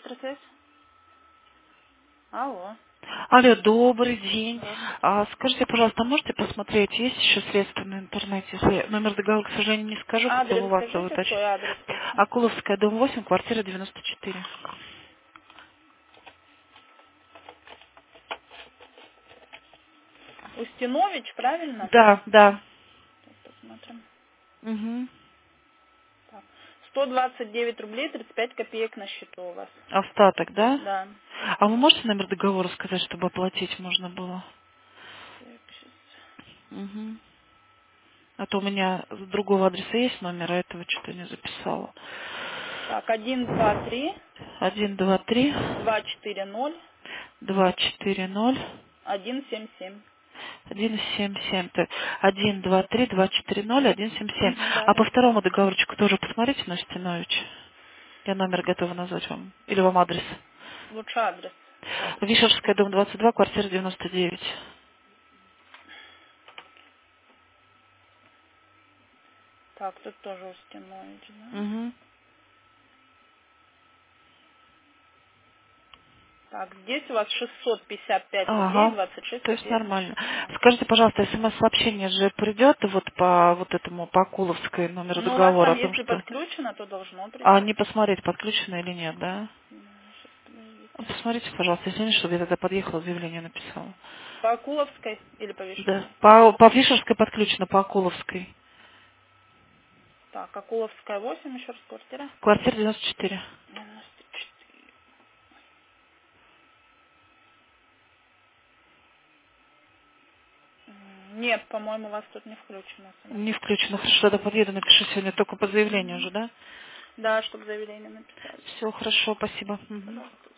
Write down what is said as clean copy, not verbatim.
электросвязь? Алло. Алло, добрый день. Здравствуйте. Скажите, пожалуйста, можете посмотреть, есть еще средства на интернете? Если номер договора, к сожалению, не скажу, как Адрес у вас скажите, уточнить. свой адрес лучше. Акуловская, дом 8, квартира 94. Устинович, правильно? Да, да. Посмотрим. Угу. Так. 129 рублей 35 копеек на счету у вас. Остаток, да? Да. А вы можете номер договора сказать, чтобы оплатить можно было? Так, щас. Угу. А то у меня с другого адреса есть номер, а этого что-то не записала. Так, 123 123 240 240 177. 177. То есть 123 240 177. Да, А по да. второму договорчику тоже посмотрите на Стенович. Я номер готова назвать вам. Или вам адрес. Лучше адрес. Вишерская, дом 22, квартира 99. Так, тут тоже Устинович, да? Угу. Так, здесь у вас 655 рублей Ага. 26 То есть копеек на нормально. счету, да. Скажите, пожалуйста, смс-сообщение же придет вот по вот этому, по Акуловской номеру Ну, у вас договора там, о том, если что... подключено, то должно А прийти. не посмотреть, подключено или нет, да? Сейчас, подождите. Посмотрите, пожалуйста, если нет, чтобы я тогда подъехала, заявление написала. По Акуловской или по Да. Вишерской? По Вишерской подключено, по Акуловской. Так, Акуловская 8, еще раз квартира. Квартира 94. 94. Нет, по-моему, у вас тут не включено смс. Не включено. Хорошо, тогда подъеду, напишу сегодня только по заявлению уже, да? Да, чтобы заявление написали. Все, хорошо, спасибо. Мгм. Пожалуйста.